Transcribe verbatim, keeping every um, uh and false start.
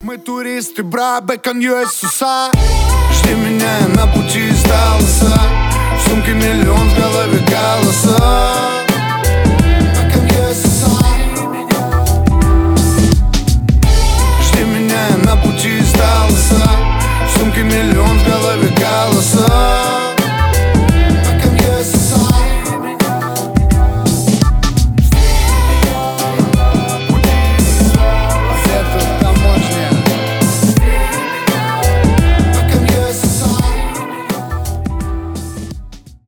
Мы туристы, бра, бэкон, ю эс эс ар. Жди меня на пути из Далласа. В сумке миллион, в голове голоса. Бэкон, ю эс эс ар. Жди меня на пути из Далласа. В сумке миллион, в голове голоса.